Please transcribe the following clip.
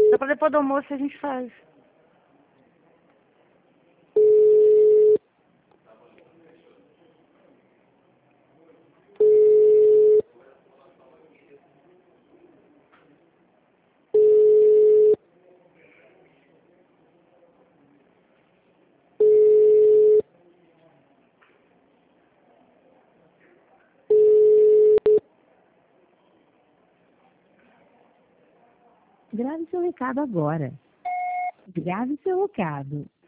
Só para depois do almoço a gente faz. Grave seu recado agora. Grave seu recado.